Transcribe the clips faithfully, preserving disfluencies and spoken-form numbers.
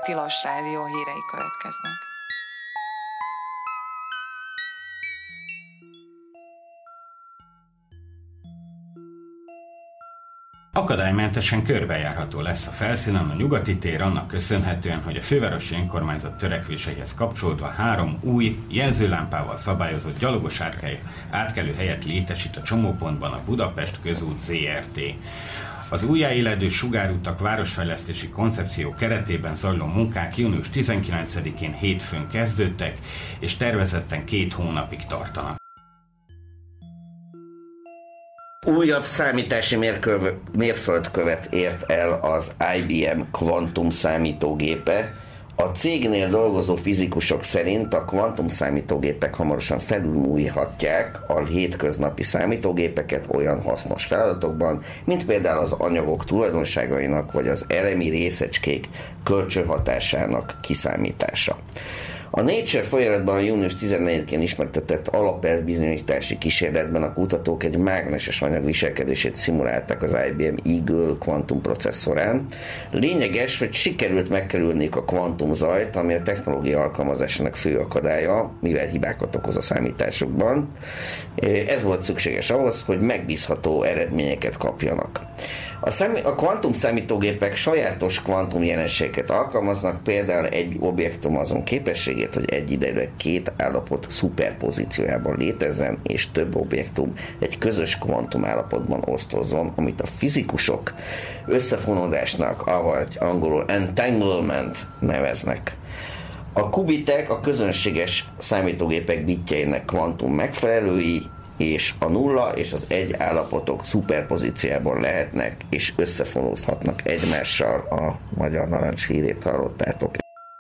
Tilos Rádió hírei következnek. Akadálymentesen körbejárható lesz a felszínen a Nyugati tér annak köszönhetően, hogy a fővárosi önkormányzat törekvéseihez kapcsolódva három új, jelzőlámpával szabályozott gyalogos átkelő helyet létesít a csomópontban a Budapest Közút zé er té. Az újjáéledő sugárutak városfejlesztési koncepció keretében zajló munkák június tizenkilencedikén hétfőn kezdődtek, és tervezetten két hónapig tartanak. Újabb számítási mérköv, mérföldkövet ért el az i bé em kvantum számítógépe. A cégnél dolgozó fizikusok szerint a kvantum számítógépek hamarosan felülmúlhatják a hétköznapi számítógépeket olyan hasznos feladatokban, mint például az anyagok tulajdonságainak vagy az elemi részecskék kölcsönhatásának kiszámítása. A Nature folyamatban a június tizennegyedikén ismertetett alapelvbizonyítási kísérletben a kutatók egy mágneses anyag viselkedését szimulálták az i bé em Eagle kvantumprocesszorán. Lényeges, hogy sikerült megkerülniük a kvantumzajt, ami a technológia alkalmazásának fő akadálya, mivel hibákat okoz a számításokban. Ez volt szükséges ahhoz, hogy megbízható eredményeket kapjanak. A, szám- a kvantum számítógépek sajátos kvantum jelenségeket alkalmaznak, például egy objektum azon képességét, hogy egyidejűleg két állapot szuperpozíciójában létezzen, és több objektum egy közös kvantum állapotban osztozzon, amit a fizikusok összefonódásnak, avagy angolul entanglement neveznek. A kubitek a közönséges számítógépek bitjeinek kvantum megfelelői, és a nulla és az egy állapotok szuperpozíciában lehetnek, és összefonózhatnak egymással. A magyar narancs hírét hallottátok.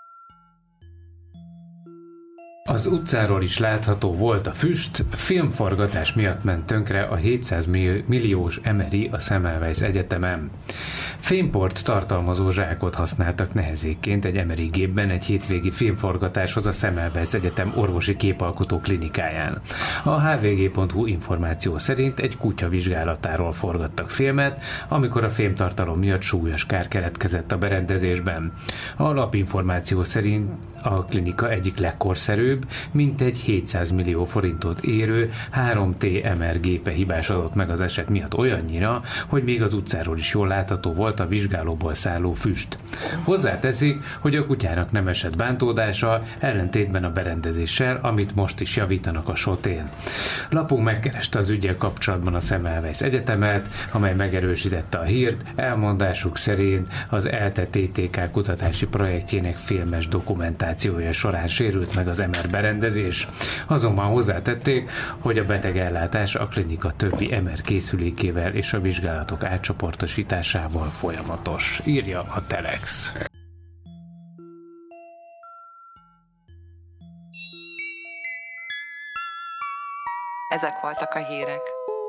Az utcáról is látható volt a füst, filmforgatás miatt ment tönkre a hétszáz milliós Emery a Semmelweis Egyetemen. Fémport tartalmazó zsákot használtak nehezékként egy Emery gépben egy hétvégi filmforgatáshoz a Semmelweis Egyetem orvosi képalkotó klinikáján. A há vé gé pont hú információ szerint egy kutya vizsgálatáról forgattak filmet, amikor a fémtartalom miatt súlyos kár keletkezett a berendezésben. A lapinformáció szerint a klinika egyik legkorszerűbb, mintegy hétszáz millió forintot érő három té em er gépe hibásodott meg az eset miatt olyannyira, hogy még az utcáról is jól látható volt a vizsgálóból szálló füst. Hozzáteszik, hogy a kutyának nem esett bántódása, ellentétben a berendezéssel, amit most is javítanak a sotén. Lapunk megkereste az üggyel kapcsolatban a Semmelweis Egyetemet, amely megerősítette a hírt, elmondásuk szerint az ELTE té té ká kutatási projektjének filmes dokumentációja során sérült meg az em er berendezés. Azonban hozzátették, hogy a betegellátás a klinika többi em er készülékével és a vizsgálatok átcsoportosításával folyamatos, írja a Telex. Ezek voltak a hírek.